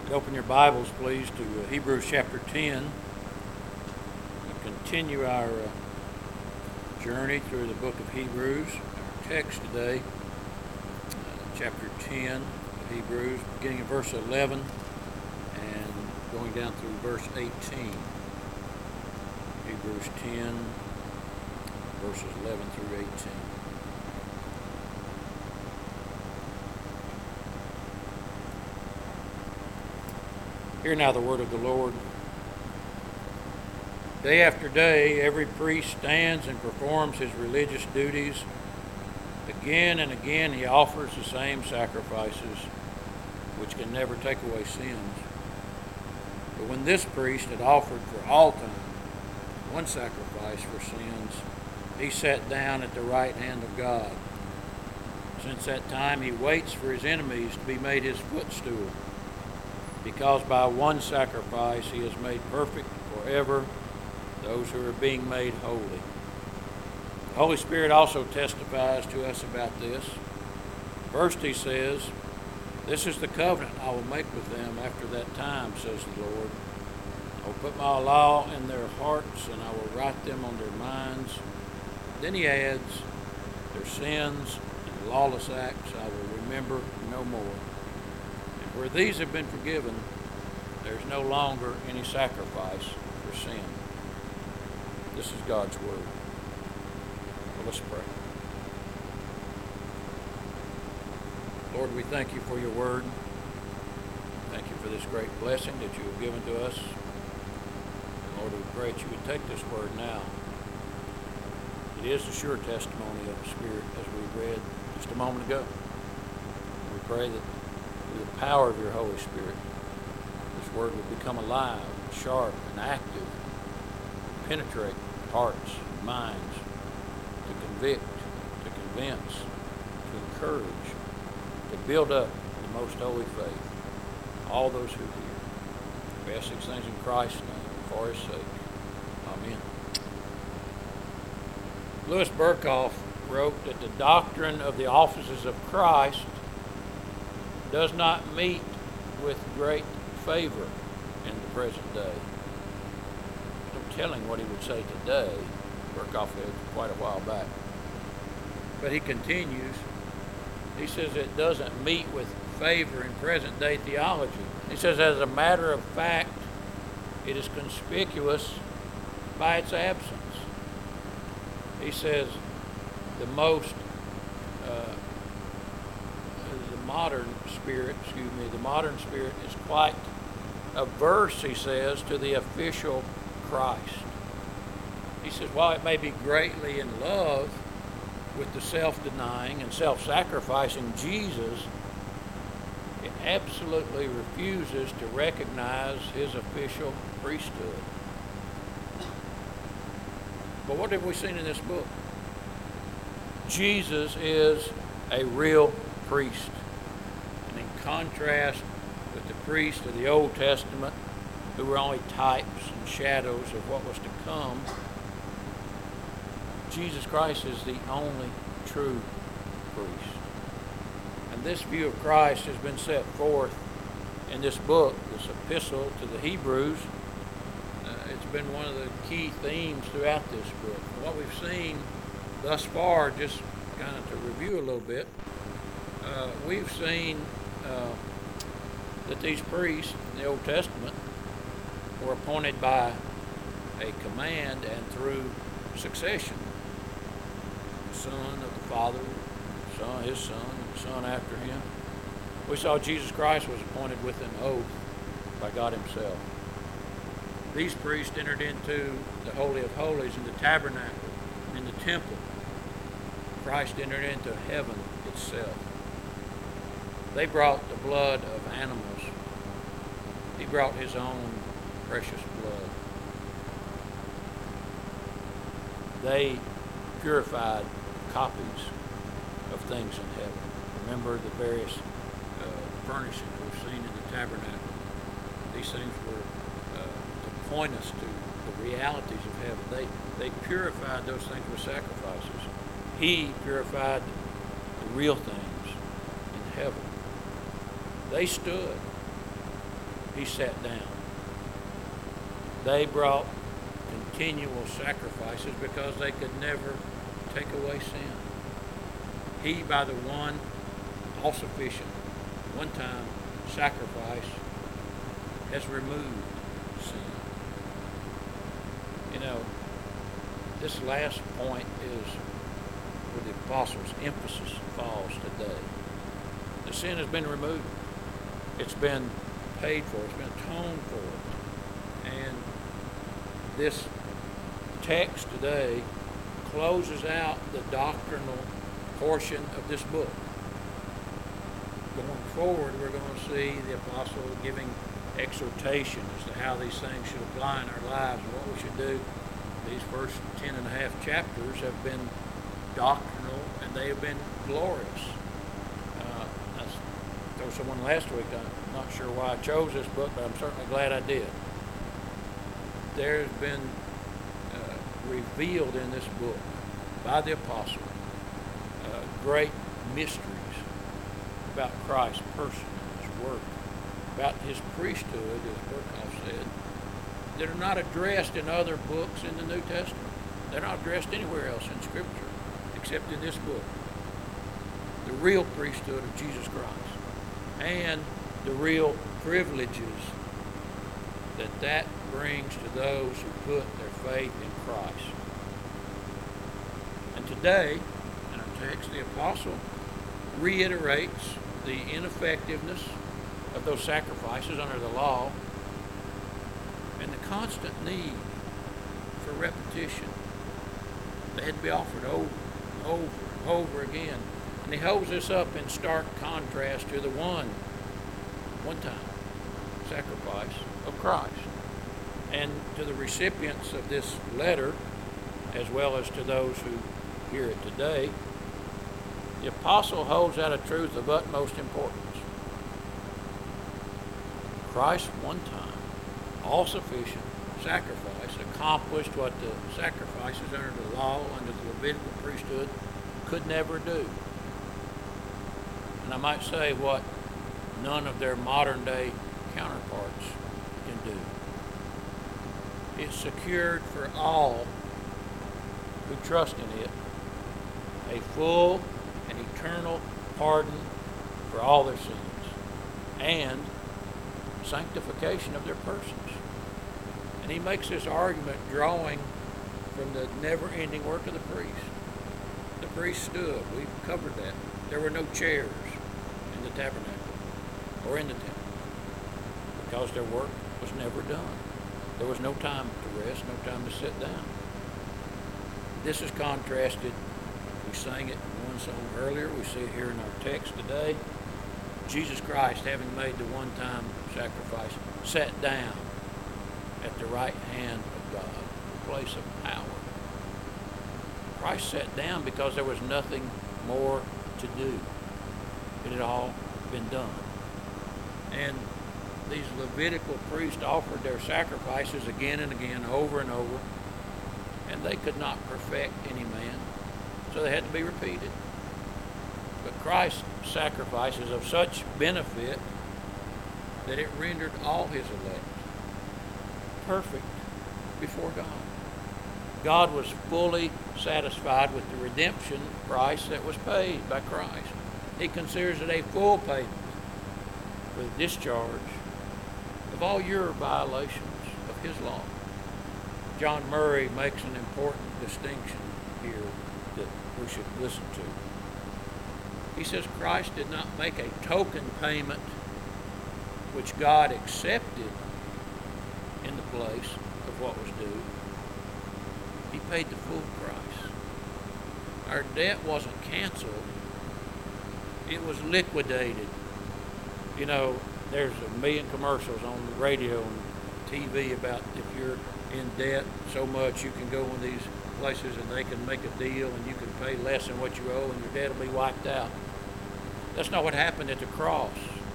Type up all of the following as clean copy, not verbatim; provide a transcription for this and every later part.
Open your Bibles, please, to Hebrews chapter 10. We'll continue our journey through the book of Hebrews. Our text today, chapter 10 of Hebrews, beginning at verse 11 and going down through verse 18. Hebrews 10, verses 11 through 18. Hear now the word of the Lord. Day after day, every priest stands and performs his religious duties. Again and again, he offers the same sacrifices, which can never take away sins. But when this priest had offered for all time one sacrifice for sins, he sat down at the right hand of God. Since that time, he waits for his enemies to be made his footstool, because by one sacrifice he has made perfect forever those who are being made holy. The Holy Spirit also testifies to us about this. First he says, "This is the covenant I will make with them after that time, says the Lord. I will put my law in their hearts, and I will write them on their minds." Then he adds, "Their sins and lawless acts I will remember no more. And where these have been forgiven, there is no longer any sacrifice for sin." This is God's word. Well, let's pray. Lord, we thank you for your word. Thank you for this great blessing that you have given to us. And Lord, we pray that you would take this word now. It is the sure testimony of the Spirit, as we read just a moment ago. We pray that through the power of your Holy Spirit, this word would become alive, sharp, and active, penetrate hearts and minds, to convict, to convince, to encourage, to build up the most holy faith, all those who hear. We ask these things in Christ's name, for his sake. Amen. Louis Berkhoff wrote that the doctrine of the offices of Christ does not meet with great favor in the present day. No telling what he would say today. Berkhoff did quite a while back. But he continues. He says it doesn't meet with favor in present day theology. He says, as a matter of fact, it is conspicuous by its absence. He says the modern spirit is quite averse, he says, to the official Christ. He says, while it may be greatly in love with the self-denying and self-sacrificing Jesus, it absolutely refuses to recognize his official priesthood. But what have we seen in this book? Jesus is a real priest. And in contrast with the priests of the Old Testament, who were only types and shadows of what was to come, Jesus Christ is the only true priest. And this view of Christ has been set forth in this book, this epistle to the Hebrews. It's been one of the key themes throughout this book. What we've seen thus far, just kind of to review a little bit, we've seen that these priests in the Old Testament were appointed by a command and through succession. The son of the Father, his son, and the son after him. We saw Jesus Christ was appointed with an oath by God himself. These priests entered into the Holy of Holies in the tabernacle, in the temple. Christ entered into heaven itself. They brought the blood of animals. He brought his own precious blood. They purified copies of things in heaven. Remember the various furnishings we've seen in the tabernacle. These things were to point us to the realities of heaven. They purified those things with sacrifices. He purified the real things in heaven. They stood he sat down. They brought continual sacrifices because they could never take away sin. He, by the one all-sufficient, one-time sacrifice, has removed sin. You know, this last point is where the apostles' emphasis falls today. The sin has been removed. It's been paid for. It's been atoned for. And this text today closes out the doctrinal portion of this book. Going forward, we're going to see the apostle giving exhortation as to how these things should apply in our lives and what we should do. These first 10 and a half chapters have been doctrinal and they have been glorious. I told someone last week, I'm not sure why I chose this book, but I'm certainly glad I did. There's been revealed in this book by the apostle great mysteries about Christ's person, his work, about his priesthood, as Burkhoff said, that are not addressed in other books in the New Testament. They're not addressed anywhere else in Scripture except in this book. The real priesthood of Jesus Christ and the real privileges that brings to those who put their faith in Christ. And today, in our text, the apostle reiterates the ineffectiveness of those sacrifices under the law and the constant need for repetition. They had to be offered over and over and over again. And he holds this up in stark contrast to the one-time sacrifice of Christ. And to the recipients of this letter, as well as to those who hear it today, the apostle holds out a truth of utmost importance. Christ's one-time, all-sufficient sacrifice accomplished what the sacrifices under the law, under the Levitical priesthood, could never do. And I might say what none of their modern-day counterparts can do. It secured for all who trust in it a full and eternal pardon for all their sins and sanctification of their persons. And he makes this argument drawing from the never-ending work of the priest. The priest stood. We've covered that. There were no chairs in the tabernacle or in the temple because their work was never done. There was no time to rest, no time to sit down. This is contrasted. We sang it in one song earlier. We see it here in our text today. Jesus Christ, having made the one-time sacrifice, sat down at the right hand of God, the place of power. Christ sat down because there was nothing more to do. It had all been done. And these Levitical priests offered their sacrifices again and again, over and over, and they could not perfect any man, so they had to be repeated. But Christ's sacrifice is of such benefit that it rendered all his elect perfect before God. God was fully satisfied with the redemption price that was paid by Christ. He considers it a full payment for the discharge of all your violations of his law. John Murray makes an important distinction here that we should listen to. He says Christ did not make a token payment which God accepted in the place of what was due. He paid the full price. Our debt wasn't canceled. It was liquidated. You know, there's a million commercials on the radio and TV about if you're in debt so much you can go in these places and they can make a deal and you can pay less than what you owe and your debt will be wiped out. That's not what happened at the cross.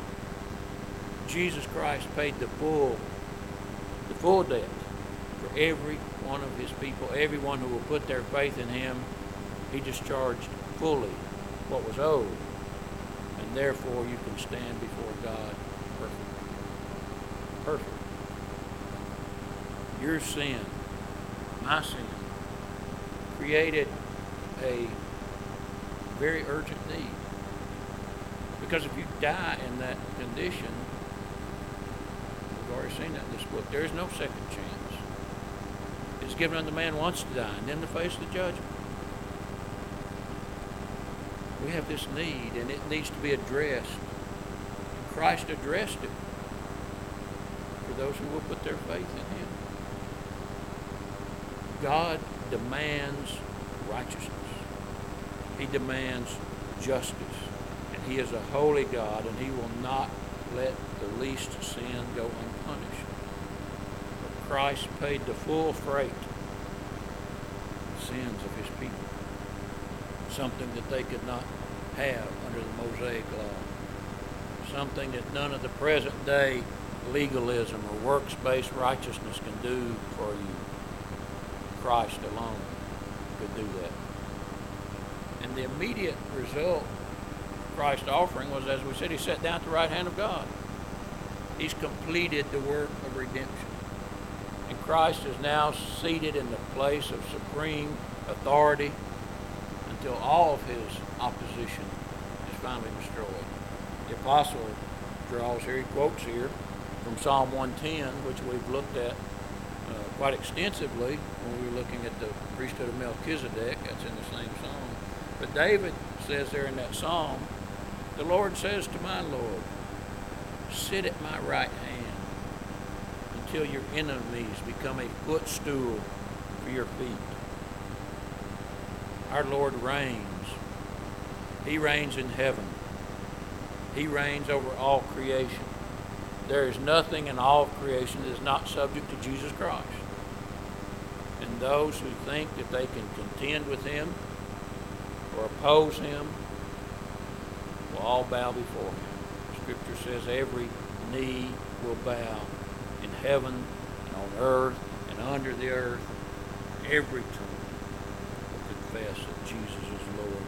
Jesus Christ paid the full debt for every one of his people, everyone who will put their faith in him. He discharged fully what was owed, and therefore you can stand before God perfectly. perfect. Your sin, my sin, created a very urgent need. Because if you die in that condition, we've already seen that in this book, there is no second chance. It's given unto man once to die, and then to face the judgment. We have this need, and it needs to be addressed. And Christ addressed it for those who will put their faith in Him. God demands righteousness. He demands justice. And He is a holy God, and He will not let the least sin go unpunished. But Christ paid the full freight of the sins of His people. Something that they could not have under the Mosaic law. Something that none of the present day legalism or works-based righteousness can do for you. Christ alone could do that. And the immediate result of Christ's offering was, as we said, He sat down at the right hand of God. He's completed the work of redemption. And Christ is now seated in the place of supreme authority until all of His opposition is finally destroyed. The apostle draws here, he quotes here from Psalm 110, which we've looked at quite extensively when we were looking at the priesthood of Melchizedek. That's in the same psalm. But David says there in that psalm, the Lord says to my Lord, sit at my right hand until your enemies become a footstool for your feet. Our Lord reigns. He reigns in heaven. He reigns over all creation. There is nothing in all of creation that is not subject to Jesus Christ. And those who think that they can contend with Him or oppose Him will all bow before Him. Scripture says every knee will bow in heaven and on earth and under the earth. Every tongue will confess that Jesus is Lord.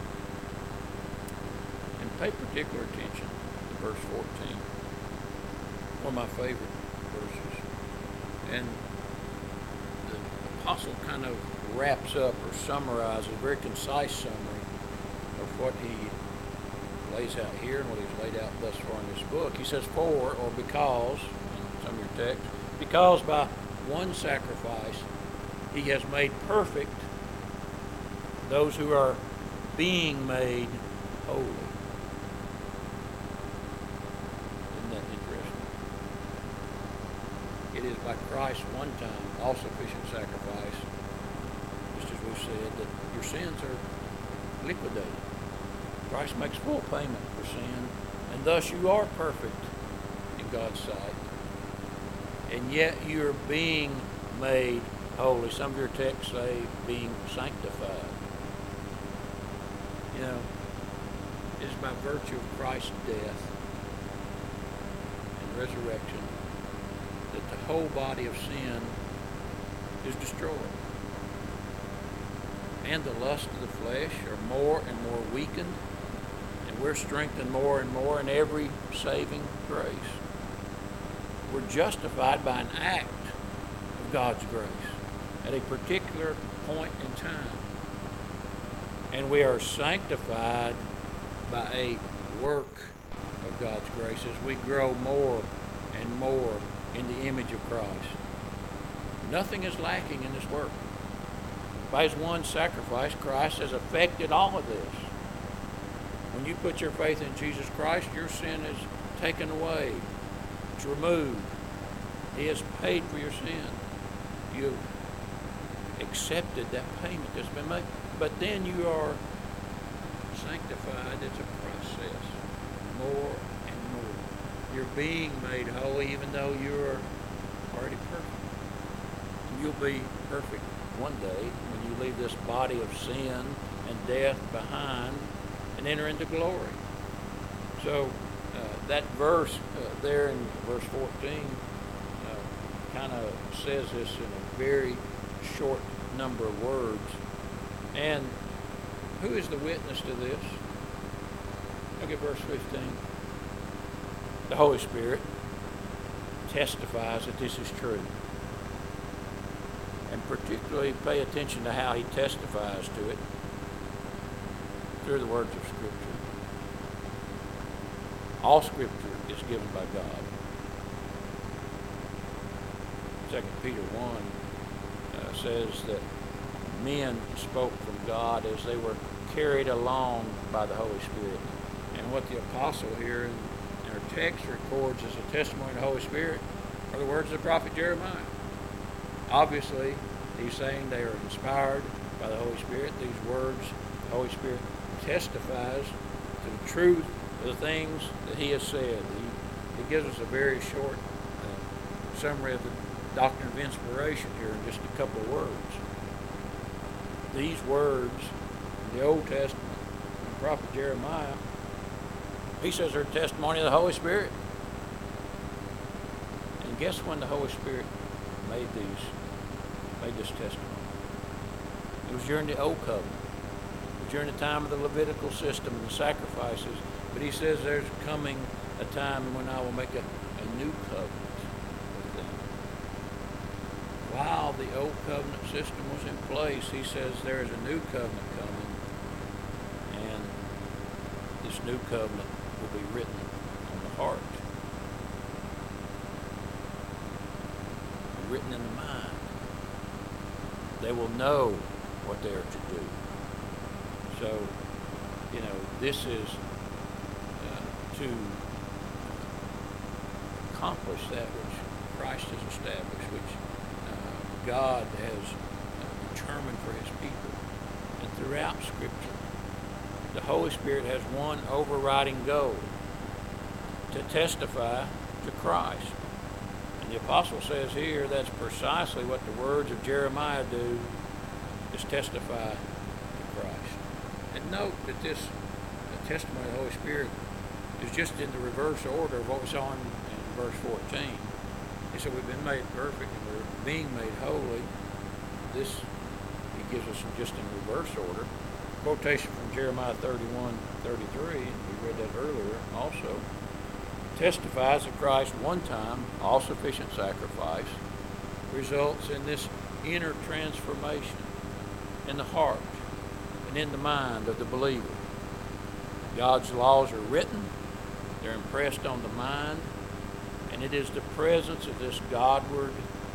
And pay particular attention to verse 14. One of my favorite verses. And the apostle kind of wraps up or summarizes, a very concise summary of what he lays out here and what he's laid out thus far in this book. He says, for, or because, in some of your texts, because by one sacrifice He has made perfect those who are being made holy. Isn't that interesting? It is by Christ's one time, all-sufficient sacrifice, just as we've said, that your sins are liquidated. Christ makes full payment for sin, and thus you are perfect in God's sight. And yet you're being made holy. Some of your texts say being sanctified. You know, it is by virtue of Christ's death and resurrection that the whole body of sin is destroyed. And the lust of the flesh are more and more weakened, and we're strengthened more and more in every saving grace. We're justified by an act of God's grace at a particular point in time. And we are sanctified by a work of God's grace as we grow more and more in the image of Christ. Nothing is lacking in this work. By His one sacrifice, Christ has effected all of this. When you put your faith in Jesus Christ, your sin is taken away. It's removed. He has paid for your sin. You've accepted that payment that's been made. But then you are sanctified. It's a process. More and more. You're being made holy even though you're already perfect. And you'll be perfect one day when you leave this body of sin and death behind and enter into glory. So that verse there in verse 14 kind of says this in a very short number of words. And who is the witness to this? Look at verse 15. The Holy Spirit testifies that this is true. And particularly pay attention to how he testifies to it through the words of Scripture. All Scripture is given by God. 2 Peter 1 says that men spoke from God as they were carried along by the Holy Spirit. And what the apostle here in our text records as a testimony of the Holy Spirit are the words of the prophet Jeremiah. Obviously, he's saying they are inspired by the Holy Spirit. These words, the Holy Spirit testifies to the truth of the things that he has said. He gives us a very short summary of the doctrine of inspiration here in just a couple of words. These words in the Old Testament, the prophet Jeremiah, he says they're testimony of the Holy Spirit. And guess when the Holy Spirit made this testimony? It was during the Old Covenant. It was during the time of the Levitical system and the sacrifices. But he says there's coming a time when I will make a new covenant with them. While the Old Covenant system was in place, he says there is a new covenant coming. And this new covenant will be written on the heart. Written in the mind. They will know what they are to do. So, this is to accomplish that which Christ has established, which God has determined for his people. And throughout Scripture, the Holy Spirit has one overriding goal: to testify to Christ. And the apostle says here that's precisely what the words of Jeremiah do, is testify to Christ. And note that this testimony of the Holy Spirit is just in the reverse order of what we saw in verse 14. He said we've been made perfect and we're being made holy. This he gives us just in reverse order. Quotation from Jeremiah 31:33, we read that earlier also, testifies that Christ's one-time, all-sufficient sacrifice results in this inner transformation in the heart and in the mind of the believer. God's laws are written, they're impressed on the mind, and it is the presence of this Godward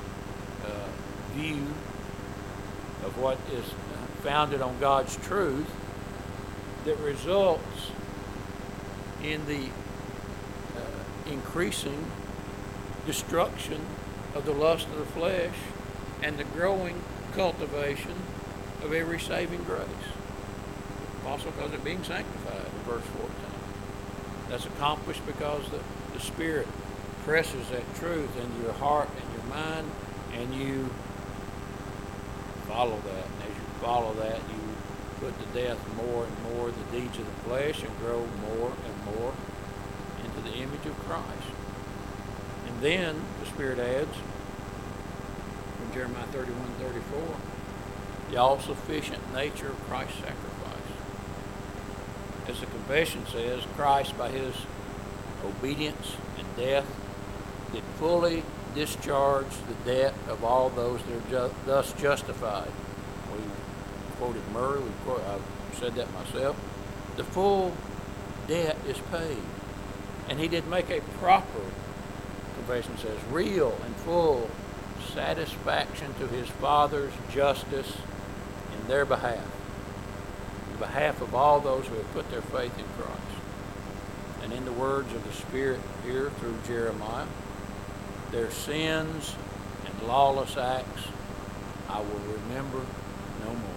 view of what is founded on God's truth that results in the increasing destruction of the lust of the flesh and the growing cultivation of every saving grace. The apostle calls it being sanctified in verse 14. That's accomplished because the Spirit presses that truth into your heart and your mind, and you follow that. And as you follow that, you put to death more and more the deeds of the flesh and grow more and more into the image of Christ. And then the Spirit adds, from Jeremiah 31:34, the all-sufficient nature of Christ's sacrifice. As the confession says, Christ, by his obedience and death, did fully discharge the debt of all those that are thus justified. We quoted Murray, I've said that myself. The full debt is paid. And he did make a proper, confession says, real and full satisfaction to his Father's justice in their behalf. On behalf of all those who have put their faith in Christ. And in the words of the Spirit here through Jeremiah, their sins and lawless acts I will remember no more.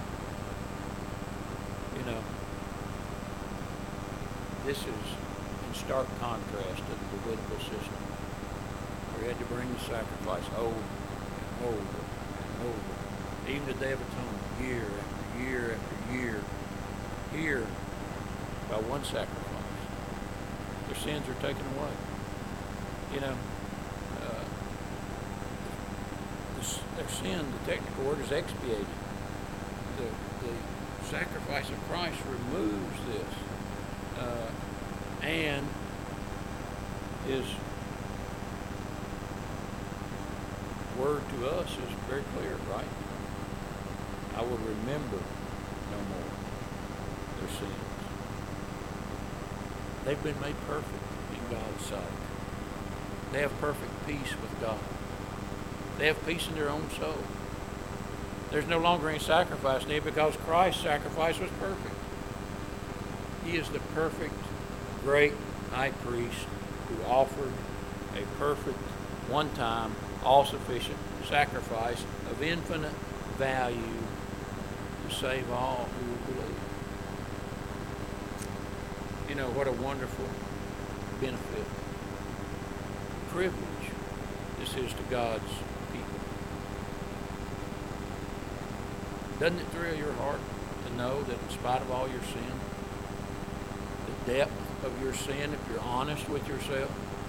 This is in stark contrast to the Levitical system, where you had to bring the sacrifice over and over and over. Even the Day of Atonement, year after year after year. Here, by one sacrifice, their sins are taken away. Their sin, the technical word is expiated. The sacrifice of Christ removes this and is word to us is very clear, right? I will remember no more their sins. They've been made perfect in God's sight. They have perfect peace with God. They have peace in their own soul. There's no longer any sacrifice needed because Christ's sacrifice was perfect. He is the perfect, great high priest who offered a perfect, one-time, all-sufficient sacrifice of infinite value to save all who will believe. You know, what a wonderful benefit, privilege this is to God's people. Doesn't it thrill your heart to know that in spite of all your sin, the depth of your sin, if you're honest with yourself,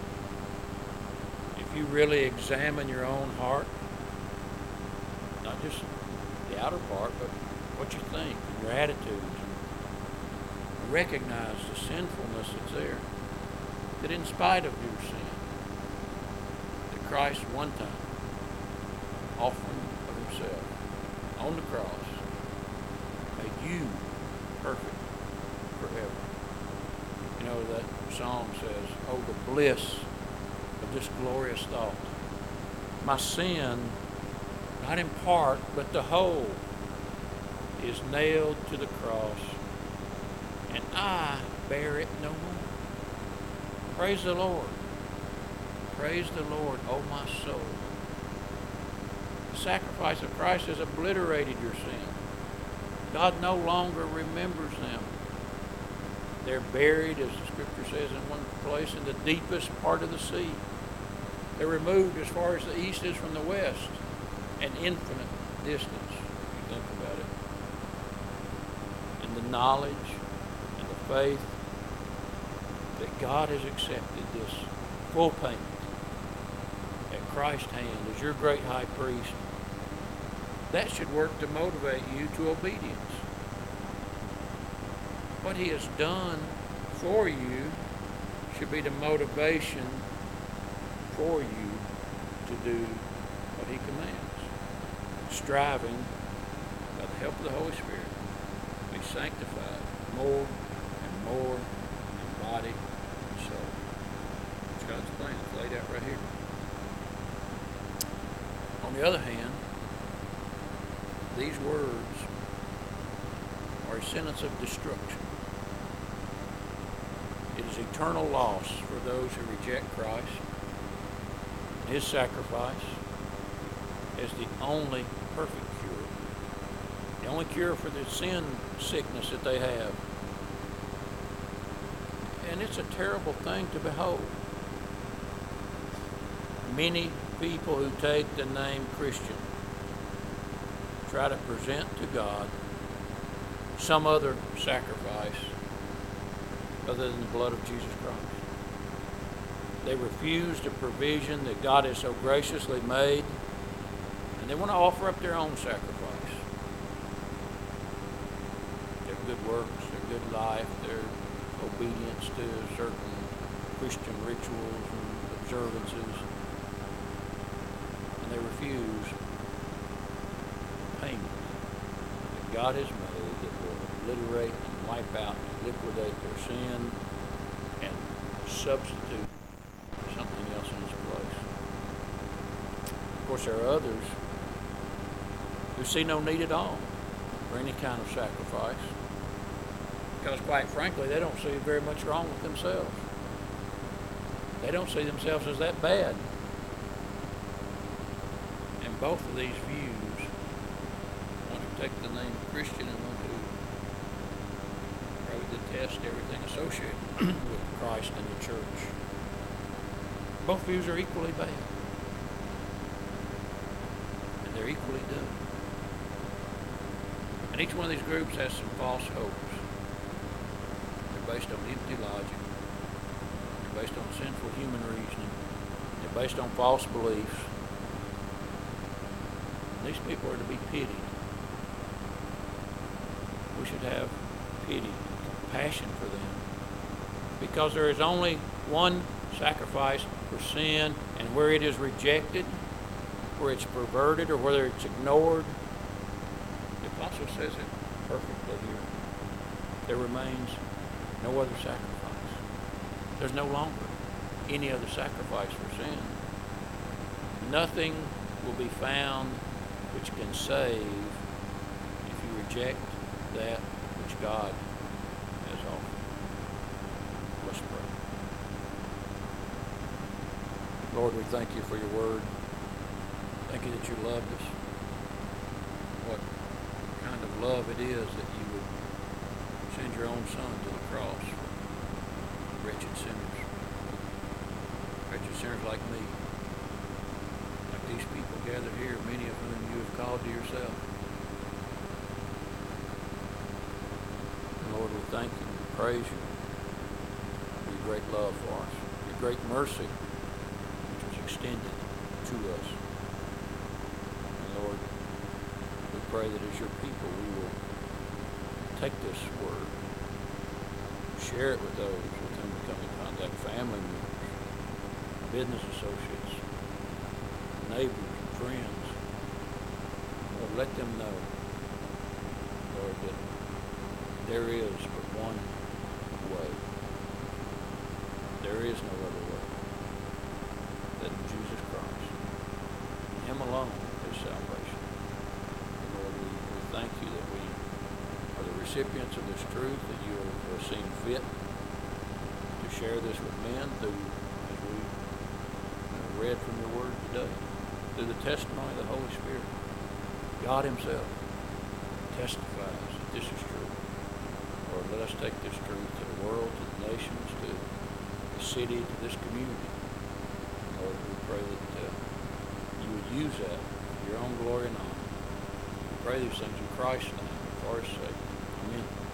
if you really examine your own heart, not just the outer part, but what you think and your attitudes, and recognize the sinfulness that's there, that in spite of your sin, that Christ one time, offering of himself on the cross, made you perfect forever. You know, that song says, oh, the bliss of this glorious thought. My sin, not in part, but the whole, is nailed to the cross, and I bear it no more. Praise the Lord. Praise the Lord, oh my soul. The sacrifice of Christ has obliterated your sin. God no longer remembers them. They're buried, as the scripture says in one place, in the deepest part of the sea. They're removed as far as the east is from the west, an infinite distance, if you think about it. And the knowledge and the faith that God has accepted this full payment at Christ's hand as your great high priest, that should work to motivate you to obedience. What he has done for you should be the motivation for you to do what he commands. Striving, by the help of the Holy Spirit, to be sanctified more and more in body and soul. It's God's plan. It's laid out right here. On the other hand, these words are a sentence of destruction. It is eternal loss for those who reject Christ, his sacrifice, as the only perfect cure. The only cure for the sin sickness that they have. And it's a terrible thing to behold. Many people who take the name Christian try to present to God some other sacrifice other than the blood of Jesus Christ. They refuse the provision that God has so graciously made, and they want to offer up their own sacrifice. Their good works, their good life, their obedience to certain Christian rituals and observances, and they refuse payment that God has made that will obliterate and wipe out and liquidate their sin and substitute something else in its place. Of course, there are others who see no need at all for any kind of sacrifice because, quite frankly, they don't see very much wrong with themselves. They don't see themselves as that bad. And both of these views want to take the name Christian and want to probably detest everything associated with Christ and the church. Both views are equally bad. And they're equally doomed. And each one of these groups has some false hopes. They're based on empty logic. They're based on sinful human reasoning. They're based on false beliefs. These people are to be pitied. We should have pity, compassion for them. Because there is only one sacrifice for sin, and where it is rejected, where it's perverted or whether it's ignored, the apostle says it perfectly here. There remains no other sacrifice. There's no longer any other sacrifice for sin. Nothing will be found which can save if you reject that which God has offered. Let's pray. Lord, we thank you for your word. Thank you that you loved us. What kind of love it is that you would send your own son to the cross for wretched sinners. Wretched sinners like me. Like these people gathered here, many of whom you have called to yourself. And Lord, we thank you and we praise you for your great love for us, your great mercy which was extended to us. And Lord, we pray that as your people we will take this word, share it with those with whom we come in contact, family members, business associates, neighbors, and friends. Lord, let them know, Lord, that there is but one way. There is no other way than Jesus Christ. Him alone is salvation. And Lord, we thank you that we are the recipients of this truth, that you have seen fit to share this with men through, as we read from your word today, through the testimony of the Holy Spirit. God himself testifies that this is true. Lord, let us take this truth to the world, to the nations, to the city, to this community. Lord, we pray that you would use that for your own glory and honor. We pray these things in Christ's name, for our sake. Amen.